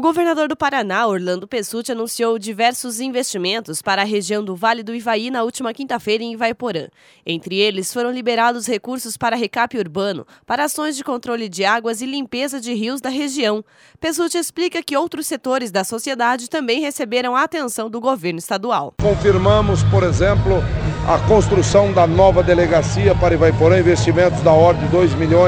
O governador do Paraná, Orlando Pessutti, anunciou diversos investimentos para a região do Vale do Ivaí na última quinta-feira em Ivaiporã. Entre eles, foram liberados recursos para recap urbano, para ações de controle de águas e limpeza de rios da região. Pessutti explica que outros setores da sociedade também receberam a atenção do governo estadual. Confirmamos, por exemplo, a construção da nova delegacia para Ivaiporã, investimentos da ordem de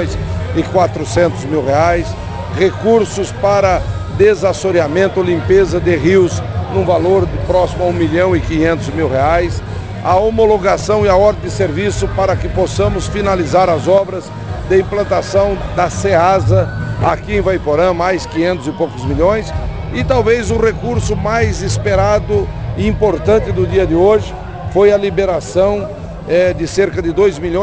R$2.400.000, recursos para desassoreamento, limpeza de rios num valor próximo a R$1.500.000, a homologação e a ordem de serviço para que possamos finalizar as obras de implantação da Ceasa aqui em Ivaiporã, mais 500 e poucos milhões, e talvez o recurso mais esperado e importante do dia de hoje foi a liberação de cerca de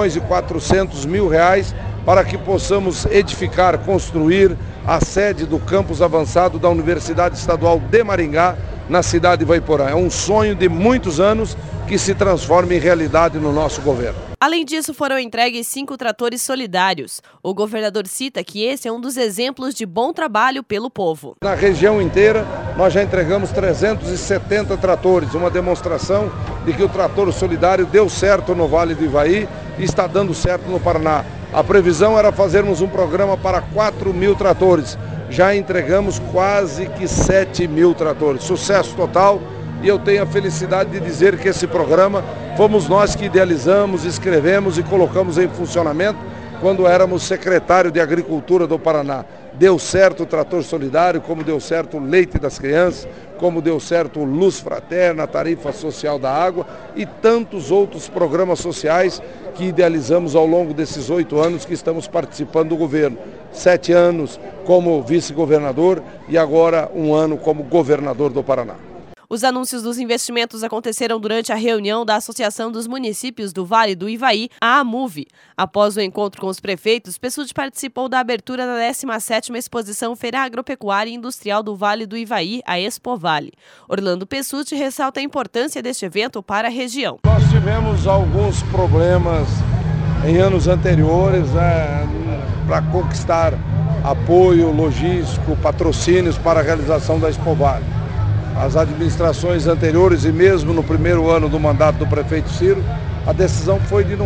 R$2.400.000 para que possamos edificar, construir a sede do campus avançado da Universidade Estadual de Maringá, na cidade de Ivaiporã. É um sonho de muitos anos que se transforma em realidade no nosso governo. Além disso, foram entregues 5 tratores solidários. O governador cita que esse é um dos exemplos de bom trabalho pelo povo. Na região inteira, nós já entregamos 370 tratores, uma demonstração de que o trator solidário deu certo no Vale do Ivaí e está dando certo no Paraná. A previsão era fazermos um programa para 4.000 tratores. Já entregamos quase que 7.000 tratores. Sucesso total, e eu tenho a felicidade de dizer que esse programa fomos nós que idealizamos, escrevemos e colocamos em funcionamento quando éramos secretário de Agricultura do Paraná. Deu certo o trator solidário, como deu certo o leite das crianças, como deu certo o Luz Fraterna, a tarifa social da água e tantos outros programas sociais que idealizamos ao longo desses 8 anos que estamos participando do governo. 7 anos como vice-governador e agora 1 ano como governador do Paraná. Os anúncios dos investimentos aconteceram durante a reunião da Associação dos Municípios do Vale do Ivaí, a AMUV. Após o encontro com os prefeitos, Pessutti participou da abertura da 17ª Exposição Feira Agropecuária e Industrial do Vale do Ivaí, a Expovale. Orlando Pessutti ressalta a importância deste evento para a região. Nós tivemos alguns problemas em anos anteriores para conquistar apoio logístico, patrocínios para a realização da Expovale. As administrações anteriores e mesmo no primeiro ano do mandato do prefeito Ciro, a decisão foi de não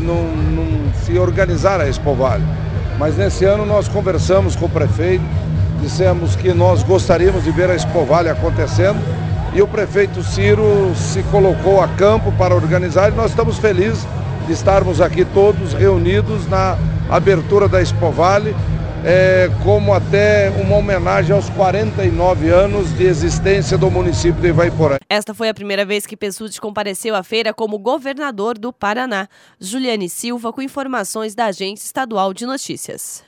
se organizar a Expovale. Mas nesse ano nós conversamos com o prefeito, dissemos que nós gostaríamos de ver a Expovale acontecendo e o prefeito Ciro se colocou a campo para organizar e nós estamos felizes de estarmos aqui todos reunidos na abertura da Expovale, como até uma homenagem aos 49 anos de existência do município de Ivaiporã. Esta foi a primeira vez que Pessutti compareceu à feira como governador do Paraná. Juliane Silva com informações da Agência Estadual de Notícias.